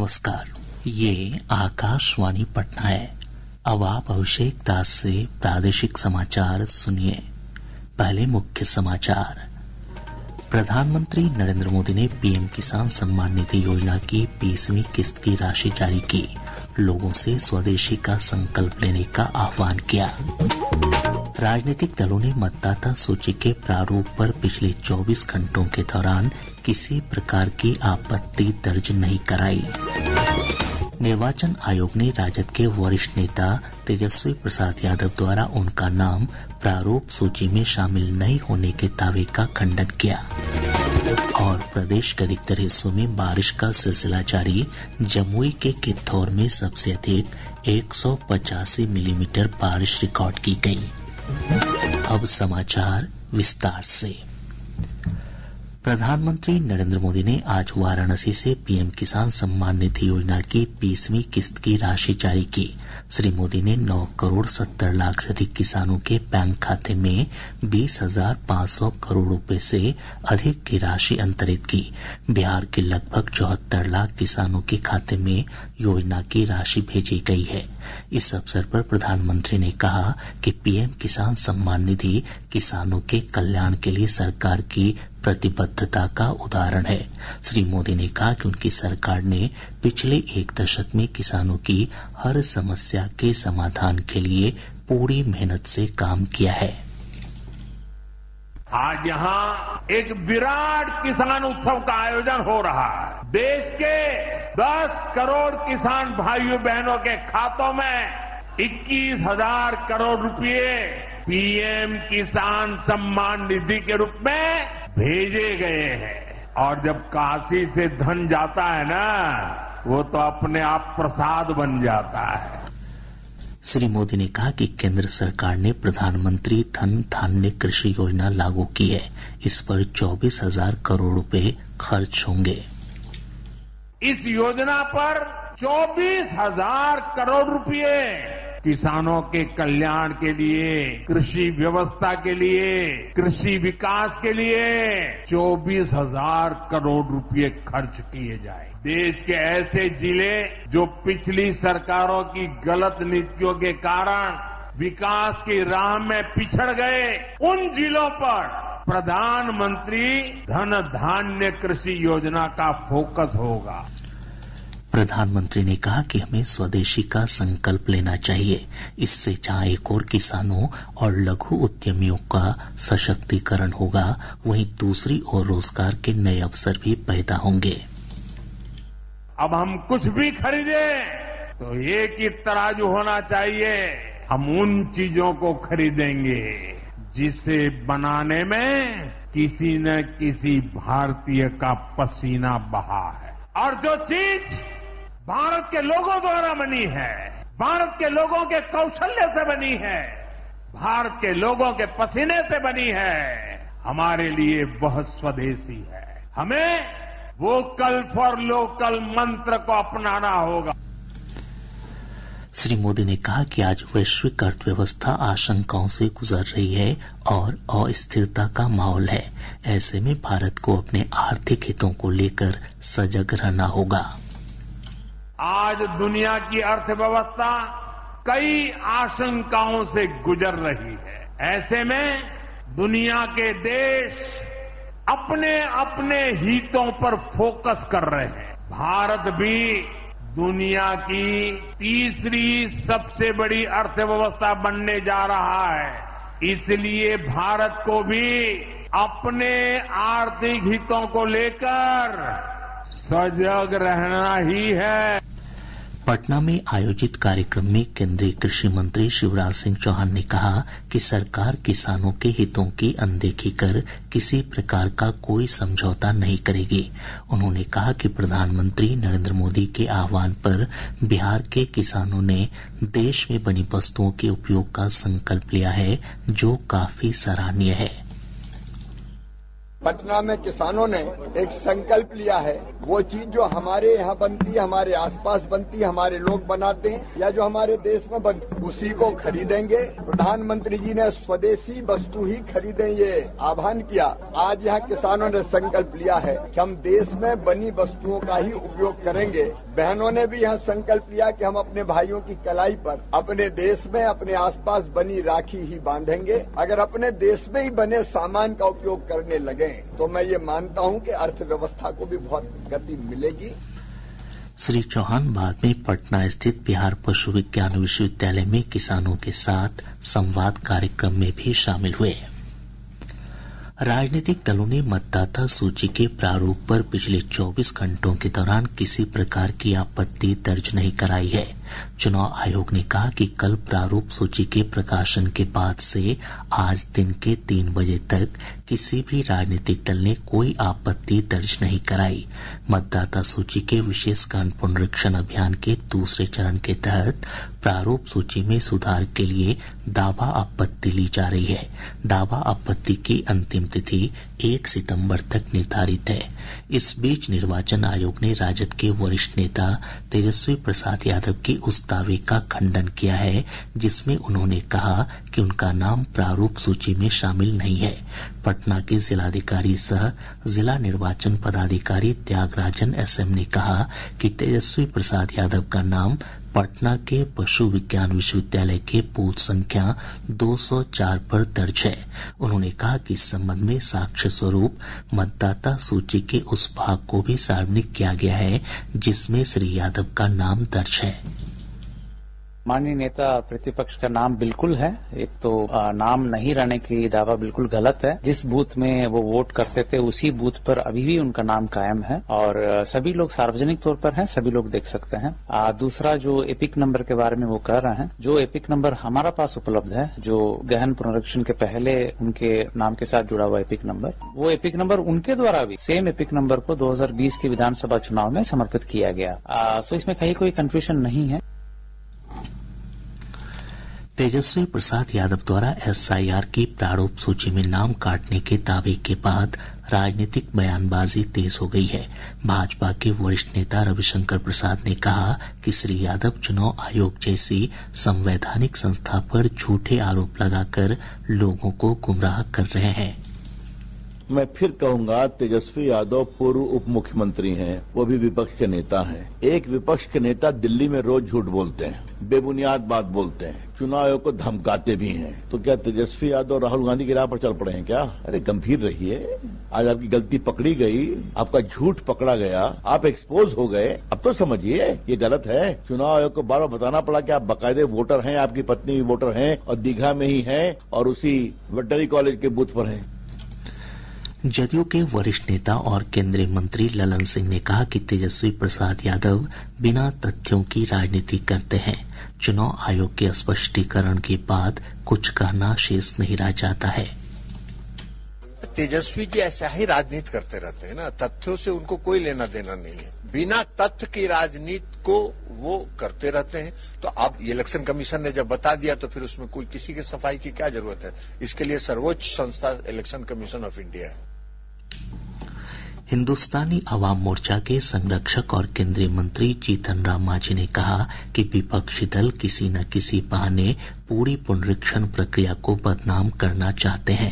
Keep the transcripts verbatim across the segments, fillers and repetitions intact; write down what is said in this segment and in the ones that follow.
नमस्कार, ये आकाशवाणी पटना है। अब आप अभिषेक दास से प्रादेशिक समाचार सुनिए। पहले मुख्य समाचार। प्रधानमंत्री नरेंद्र मोदी ने पीएम किसान सम्मान निधि योजना की बीसवीं किस्त की राशि जारी की। लोगों से स्वदेशी का संकल्प लेने का आह्वान किया। राजनीतिक दलों ने मतदाता सूची के प्रारूप पर पिछले चौबीस घंटों के दौरान किसी प्रकार की आपत्ति दर्ज नहीं कराई। निर्वाचन आयोग ने राजद के वरिष्ठ नेता तेजस्वी प्रसाद यादव द्वारा उनका नाम प्रारूप सूची में शामिल नहीं होने के दावे का खंडन किया। और प्रदेश के अधिकतर हिस्सों में बारिश का सिलसिला जारी। जमुई के कित्थौर में सबसे अधिक एक सौ पचासी मिलीमीटर बारिश रिकॉर्ड की गई। अब समाचार विस्तार से। प्रधानमंत्री नरेंद्र मोदी ने आज वाराणसी से पीएम किसान सम्मान निधि योजना की बीसवीं किस्त की राशि जारी की। श्री मोदी ने नौ करोड़ सत्तर लाख से अधिक किसानों के बैंक खाते में बीस हजार पाँच सौ करोड़ रुपए से अधिक की राशि अंतरित की। बिहार के लगभग चौहत्तर लाख किसानों के खाते में योजना की राशि भेजी गई है। इस अवसर पर प्रधानमंत्री ने कहा कि पीएम किसान सम्मान निधि किसानों के कल्याण के लिए सरकार की प्रतिबद्धता का उदाहरण है। श्री मोदी ने कहा कि उनकी सरकार ने पिछले एक दशक में किसानों की हर समस्या के समाधान के लिए पूरी मेहनत से काम किया है। आज यहाँ एक विराट किसान उत्सव का आयोजन हो रहा है। देश के दस करोड़ किसान भाइयों बहनों के खातों में इक्कीस हजार करोड़ रुपए पीएम किसान सम्मान निधि के रूप में भेजे गए हैं। और जब काशी से धन जाता है ना, वो तो अपने आप प्रसाद बन जाता है। श्री मोदी ने कहा कि केंद्र सरकार ने प्रधानमंत्री धन धान्य कृषि योजना लागू की है। इस पर चौबीस हजार करोड़ रुपए खर्च होंगे। इस योजना पर चौबीस हजार करोड़ रुपए किसानों के कल्याण के लिए, कृषि व्यवस्था के लिए, कृषि विकास के लिए चौबीस हजार करोड़ रुपए खर्च किए जाए। देश के ऐसे जिले जो पिछली सरकारों की गलत नीतियों के कारण विकास की राह में पिछड़ गए, उन जिलों पर प्रधानमंत्री धन धान्य कृषि योजना का फोकस होगा। प्रधानमंत्री ने कहा कि हमें स्वदेशी का संकल्प लेना चाहिए। इससे जहां एक और किसानों और लघु उद्यमियों का सशक्तिकरण होगा, वहीं दूसरी ओर रोजगार के नए अवसर भी पैदा होंगे। अब हम कुछ भी खरीदें तो एक ही तराजू होना चाहिए। हम उन चीजों को खरीदेंगे जिसे बनाने में किसी न किसी भारतीय का पसीना बहा है, और जो चीज भारत के लोगों द्वारा बनी है, भारत के लोगों के कौशल्य से बनी है, भारत के लोगों के पसीने से बनी है, हमारे लिए बहुत स्वदेशी है। हमें वोकल फॉर लोकल मंत्र को अपनाना होगा। श्री मोदी ने कहा कि आज वैश्विक अर्थव्यवस्था आशंकाओं से गुजर रही है और अस्थिरता का माहौल है। ऐसे में भारत को अपने आर्थिक हितों को लेकर सजग रहना होगा। आज दुनिया की अर्थव्यवस्था कई आशंकाओं से गुजर रही है। ऐसे में दुनिया के देश अपने अपने हितों पर फोकस कर रहे हैं। भारत भी दुनिया की तीसरी सबसे बड़ी अर्थव्यवस्था बनने जा रहा है। इसलिए भारत को भी अपने आर्थिक हितों को लेकर सजग रहना ही है। पटना में आयोजित कार्यक्रम में केंद्रीय कृषि मंत्री शिवराज सिंह चौहान ने कहा कि सरकार किसानों के हितों की अनदेखी कर किसी प्रकार का कोई समझौता नहीं करेगी। उन्होंने कहा कि प्रधानमंत्री नरेंद्र मोदी के आह्वान पर बिहार के किसानों ने देश में बनी वस्तुओं के उपयोग का संकल्प लिया है, जो काफी सराहनीय है। पटना में किसानों ने एक संकल्प लिया है, वो चीज जो हमारे यहाँ बनती है, हमारे आसपास बनती है, हमारे लोग बनाते हैं या जो हमारे देश में बनती, उसी को खरीदेंगे। प्रधानमंत्री जी ने स्वदेशी वस्तु ही खरीदें ये आह्वान किया। आज यहाँ किसानों ने संकल्प लिया है कि हम देश में बनी वस्तुओं का ही उपयोग करेंगे, बहनों ने भी यहाँ संकल्प लिया कि हम अपने भाइयों की कलाई पर अपने देश में अपने आसपास बनी राखी ही बांधेंगे। अगर अपने देश में ही बने सामान का उपयोग करने लगे तो मैं ये मानता हूँ कि अर्थव्यवस्था को भी बहुत गति मिलेगी। श्री चौहान बाद में पटना स्थित बिहार पशु विज्ञान विश्वविद्यालय में किसानों के साथ संवाद कार्यक्रम में भी शामिल हुए। राजनीतिक दलों ने मतदाता सूची के प्रारूप पर पिछले चौबीस घंटों के दौरान किसी प्रकार की आपत्ति दर्ज नहीं कराई है। चुनाव आयोग ने कहा कि कल प्रारूप सूची के प्रकाशन के बाद से आज दिन के तीन बजे तक किसी भी राजनीतिक दल ने कोई आपत्ति दर्ज नहीं कराई। मतदाता सूची के विशेष गहन पुनरीक्षण अभियान के दूसरे चरण के तहत प्रारूप सूची में सुधार के लिए दावा आपत्ति ली जा रही है। दावा आपत्ति की अंतिम तिथि एक सितंबर तक निर्धारित है। इस बीच निर्वाचन आयोग ने राजद के वरिष्ठ नेता तेजस्वी प्रसाद यादव के उस दावे का खंडन किया है जिसमें उन्होंने कहा कि उनका नाम प्रारूप सूची में शामिल नहीं है। पटना के जिलाधिकारी सह जिला निर्वाचन पदाधिकारी त्यागराजन एस एम ने कहा कि तेजस्वी प्रसाद यादव का नाम पटना के पशु विज्ञान विश्वविद्यालय के बूथ संख्या दो सौ चार पर दर्ज है। उन्होंने कहा कि इस संबंध में साक्ष्य स्वरूप मतदाता सूची के उस भाग को भी सार्वजनिक किया गया है जिसमें श्री यादव का नाम दर्ज है। माननीय नेता प्रतिपक्ष का नाम बिल्कुल है। एक तो नाम नहीं रहने की दावा बिल्कुल गलत है। जिस बूथ में वो वोट करते थे उसी बूथ पर अभी भी उनका नाम कायम है और सभी लोग सार्वजनिक तौर पर हैं, सभी लोग देख सकते हैं। आ, दूसरा जो एपिक नंबर के बारे में वो कह रहे हैं, जो एपिक नंबर हमारा पास उपलब्ध है, जो गहन पुनरीक्षण के पहले उनके नाम के साथ जुड़ा हुआ एपिक नंबर, वो एपिक नंबर उनके द्वारा भी सेम एपिक नंबर को दो हजार बीस के विधानसभा चुनाव में समर्पित किया गया। सो इसमें कहीं कोई कंफ्यूजन नहीं है। तेजस्वी प्रसाद यादव द्वारा एस आई आर की प्रारूप सूची में नाम काटने के दावे के बाद राजनीतिक बयानबाजी तेज हो गई है। भाजपा के वरिष्ठ नेता रविशंकर प्रसाद ने कहा कि श्री यादव चुनाव आयोग जैसी संवैधानिक संस्था पर झूठे आरोप लगाकर लोगों को गुमराह कर रहे हैं। मैं फिर कहूंगा, तेजस्वी यादव पूर्व उप मुख्यमंत्री हैं, वो भी विपक्ष के नेता हैं। एक विपक्ष के नेता दिल्ली में रोज झूठ बोलते हैं, बेबुनियाद बात बोलते हैं, चुनाव आयोग को धमकाते भी हैं। तो क्या तेजस्वी यादव राहुल गांधी की राह पर चल पड़े हैं क्या? अरे गंभीर रहिए। आज आपकी गलती पकड़ी गई, आपका झूठ पकड़ा गया, आप एक्सपोज हो गए। अब तो समझिए ये गलत है। चुनाव आयोग को बार बार बताना पड़ा कि आप बाकायदे वोटर हैं, आपकी पत्नी भी वोटर हैं और दीघा में ही हैं और उसी वेटनरी कॉलेज के बूथ पर हैं। जदयू के वरिष्ठ नेता और केंद्रीय मंत्री ललन सिंह ने कहा कि तेजस्वी प्रसाद यादव बिना तथ्यों की राजनीति करते हैं। चुनाव आयोग के स्पष्टीकरण के बाद कुछ कहना शेष नहीं रह जाता है। तेजस्वी जी ऐसा ही राजनीति करते रहते हैं ना, तथ्यों से उनको कोई लेना देना नहीं है। बिना तथ्य की राजनीति को वो करते रहते हैं। तो अब इलेक्शन कमीशन ने जब बता दिया तो फिर उसमें कोई किसी की सफाई की क्या जरूरत है? इसके लिए सर्वोच्च संस्था इलेक्शन कमीशन ऑफ इंडिया है। हिन्दुस्तानी अवाम मोर्चा के संरक्षक और केंद्रीय मंत्री जीतन राम मांझी ने कहा कि विपक्षी दल किसी न किसी बहाने पूरी पुनरीक्षण प्रक्रिया को बदनाम करना चाहते हैं।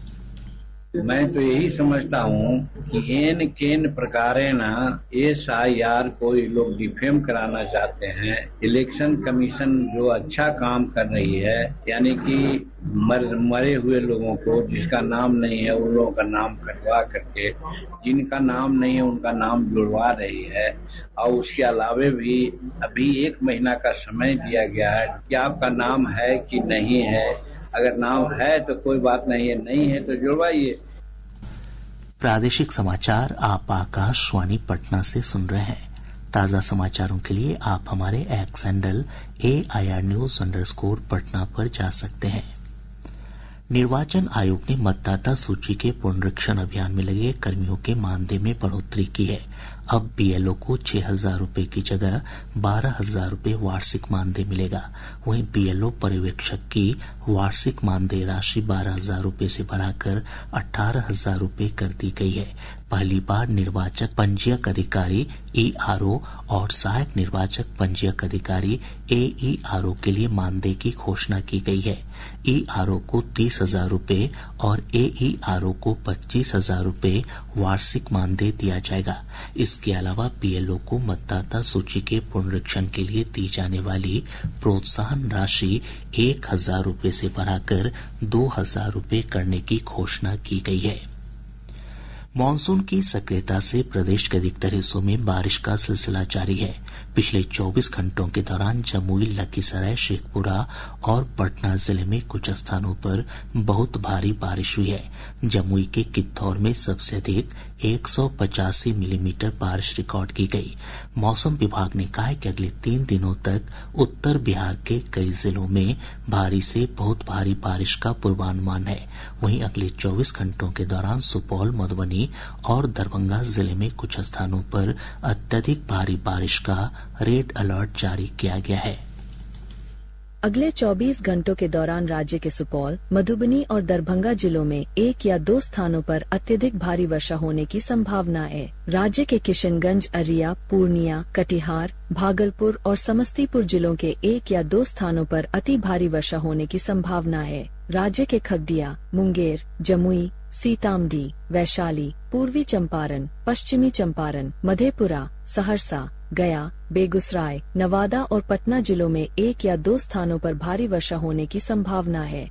मैं तो यही समझता हूँ कि एन केन प्रकारेण एस आई आर को ये लोग डिफेम कराना चाहते हैं। इलेक्शन कमीशन जो अच्छा काम कर रही है, यानी कि मर, मरे हुए लोगों को जिसका नाम नहीं है उन लोगों का नाम कटवा करके, जिनका नाम नहीं है उनका नाम जुड़वा रही है। और उसके अलावे भी अभी एक महीना का समय दिया गया है कि आपका नाम है कि नहीं है। अगर नाम है तो कोई बात नहीं है, नहीं है तो जुड़वाइए। प्रादेशिक समाचार आप आकाशवाणी पटना से सुन रहे हैं। ताजा समाचारों के लिए आप हमारे X handle A I R news underscore Patna पर जा सकते हैं। निर्वाचन आयोग ने मतदाता सूची के पुनरीक्षण अभियान में लगे कर्मियों के मानदेय में बढ़ोतरी की है। अब बीएलओ को छह हजार रूपये की जगह बारह हजार रूपये वार्षिक मानदेय मिलेगा। वहीं बीएलओ पर्यवेक्षक की वार्षिक मानदेय राशि बारह हजार रूपये से बढ़ाकर अठारह हजार रूपये कर दी गई है। पहली बार निर्वाचक पंजीयक अधिकारी ईआरओ और सहायक निर्वाचक पंजीयक अधिकारी एईआरओ के लिए मानदेय की घोषणा की गई है। ईआरओ को तीस हजार रूपये और एईआरओ को पच्चीस हजार रूपये वार्षिक मानदेय दिया जाएगा। इस इसके अलावा पीएलओ को मतदाता सूची के पुनरीक्षण के लिए दी जाने वाली प्रोत्साहन राशि एक हजार रूपये से बढ़ाकर दो हजार रूपये करने की घोषणा की गई है। मानसून की सक्रियता से प्रदेश के अधिकतर हिस्सों में बारिश का सिलसिला जारी है। पिछले चौबीस घंटों के दौरान जमुई, लखीसराय, शेखपुरा और पटना जिले में कुछ स्थानों पर बहुत भारी बारिश हुई है। जमुई के कित्तौर में सबसे अधिक एक सौ पचासी मिलीमीटर बारिश रिकॉर्ड की गई। मौसम विभाग ने कहा है कि अगले तीन दिनों तक उत्तर बिहार के कई जिलों में भारी से बहुत भारी बारिश का पूर्वानुमान है। वहीं अगले चौबीस घंटों के दौरान सुपौल, मधुबनी और दरभंगा जिले में कुछ स्थानों पर अत्यधिक भारी बारिश का रेड अलर्ट जारी किया गया है। अगले चौबीस घंटों के दौरान राज्य के सुपौल, मधुबनी और दरभंगा जिलों में एक या दो स्थानों पर अत्यधिक भारी वर्षा होने की संभावना है। राज्य के किशनगंज, अरिया, पूर्णिया, कटिहार, भागलपुर और समस्तीपुर जिलों के एक या दो स्थानों पर अति भारी वर्षा होने की संभावना है। राज्य के खगड़िया, मुंगेर, जमुई, सीतामढ़ी, वैशाली, पूर्वी चंपारण, पश्चिमी चंपारण, मधेपुरा, सहरसा, गया, बेगूसराय, नवादा और पटना जिलों में एक या दो स्थानों पर भारी वर्षा होने की संभावना है।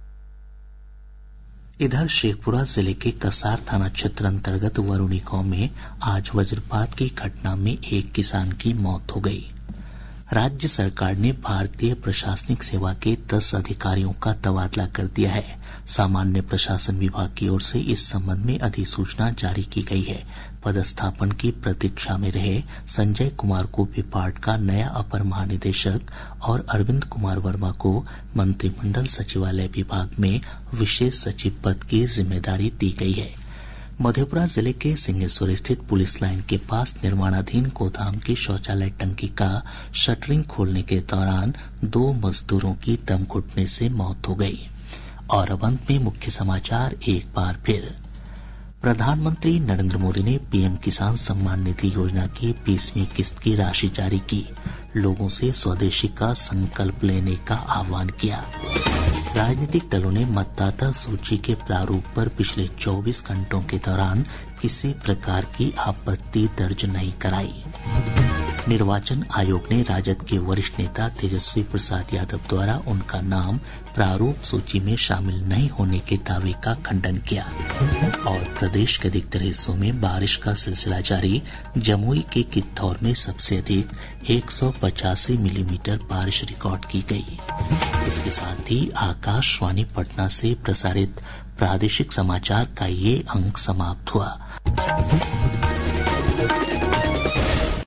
इधर शेखपुरा जिले के कसार थाना क्षेत्र अंतर्गत वरुणी गांव में आज वज्रपात की घटना में एक किसान की मौत हो गई। राज्य सरकार ने भारतीय प्रशासनिक सेवा के दस अधिकारियों का तबादला कर दिया है। सामान्य प्रशासन विभाग की ओर से इस संबंध में अधिसूचना जारी की गई है। पदस्थापन की प्रतीक्षा में रहे संजय कुमार को विभाग का नया अपर महानिदेशक और अरविंद कुमार वर्मा को मंत्रिमंडल सचिवालय विभाग में विशेष सचिव पद की जिम्मेदारी दी गई है। मधेपुरा जिले के सिंहेश्वर स्थित पुलिस लाइन के पास निर्माणाधीन गोदाम की शौचालय टंकी का शटरिंग खोलने के दौरान दो मजदूरों की दम घुटने से मौत हो गई। और अब अंत में मुख्य समाचार एक बार फिर। प्रधानमंत्री नरेंद्र मोदी ने पीएम किसान सम्मान निधि योजना की बीसवीं किस्त की राशि जारी की। लोगों से स्वदेशी का संकल्प लेने का आह्वान किया। राजनीतिक दलों ने मतदाता सूची के प्रारूप पर पिछले चौबीस घंटों के दौरान किसी प्रकार की आपत्ति दर्ज नहीं कराई। निर्वाचन आयोग ने राजद के वरिष्ठ नेता तेजस्वी प्रसाद यादव द्वारा उनका नाम प्रारूप सूची में शामिल नहीं होने के दावे का खंडन किया। और प्रदेश के अधिकतर हिस्सों में बारिश का सिलसिला जारी। जमुई के कित्तौर में सबसे अधिक एक सौ पचासी मिलीमीटर बारिश रिकॉर्ड की गई। इसके साथ ही आकाशवाणी पटना से प्रसारित प्रादेशिक समाचार का ये अंक समाप्त हुआ।